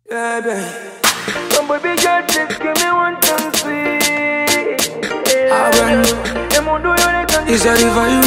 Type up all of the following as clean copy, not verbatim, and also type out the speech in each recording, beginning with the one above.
Yeah, baby. Come baby girl, just give me one chance, sweet. Is that if I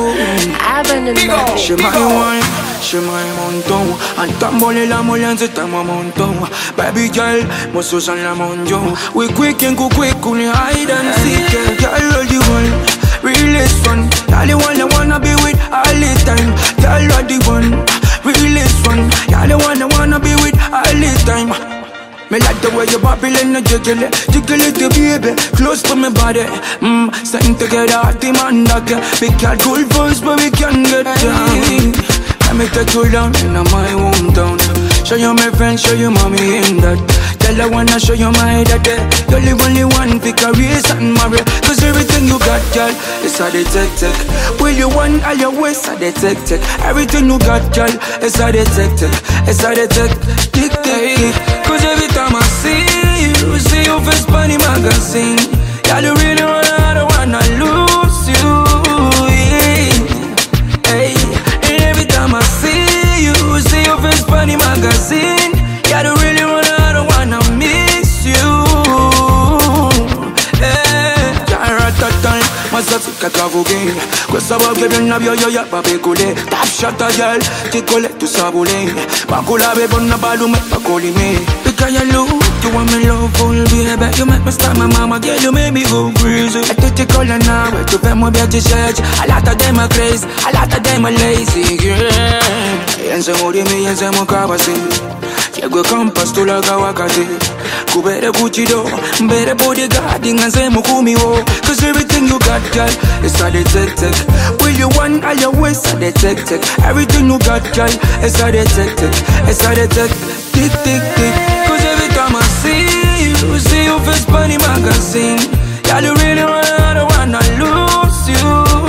She my wine, she my montón. Antamole la molense, tamo montón. Baby girl, mozo san la monjo. We quick and go quick, only hide and seek. Girl, all the one, really fun. Y'all the one I wanna be with all the time. Girl, all the one, really fun. Y'all the one I wanna be with all the time. Me like the way you bobble and jiggle it, baby, close to my body. Sing together at the man that big cat cool voice, but we can get down. Let me take you down in my hometown. Show you my friends, show you mommy in that. Tell her wanna show you my daddy. You're the only one pick a race and marry. Cause everything you got, girl, it's how they take. Will you want all your ways, how they take. Everything you got, girl, it's how they take. It's how they take. Tick. Cause every time I see you face funny magazine. Yeah, you really I don't wanna lose you. Hey, and every time I see you face funny magazine. Yeah, you really I don't wanna miss you. Hey, time, masa tukakavugin. Kwa sababu kebena byo ya babekule. Tap shot a girl, tikole tu sabule. Bakula be bonna balume bakoli me. Because you look, you want me loveful, baby. You make me stop my mama, girl, you make me go crazy. I take the color now, to pay more better church. A lot of them are crazy, a lot of them are lazy, girl. Yense morimi, yense mokabasi. Yego compass to la wakati. Kubere kuchido, bere bodyguard, inganse mukumi wo. Cause everything you got, girl, it's how they take. Will you want all your ways, how they take. Everything you got, girl, it's how they take. It's how they take. Tick. Cause every time I see you face funny magazine. Yeah, you really I don't wanna lose you.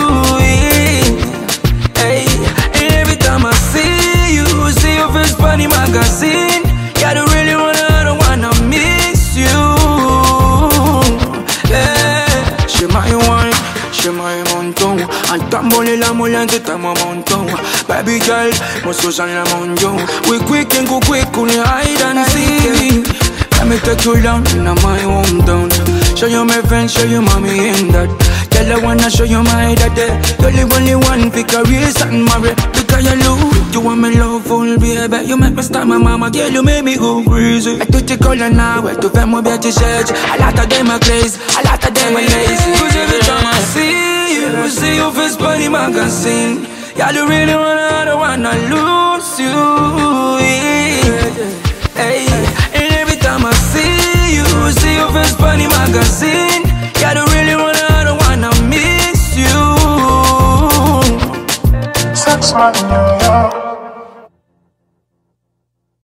Hey, and every time I see you face funny magazine. Yeah, you really I don't wanna miss you. Yeah, she my wine, she my montón. Antamole la molense, tamo montón. Baby girl, mozo san la monjo. We quick and go quick, only hide and seek. Let me take you down in my hometown. Show you my friends, show you mommy in that. Tell her wanna show you my daddy. You're the only one pick a race and marry. Because you look, you want me loveful, baby. You make me stop my mama, girl, you make me go crazy. I took the color now, where to find more better shades. A lot of them are crazy, a lot of them are lazy. Cause every time I see you face funny magazine. Yeah, you really I don't wanna lose you. Hey, and every time I see you face funny magazine. Yeah, you really I don't wanna miss you. Sex man, yeah.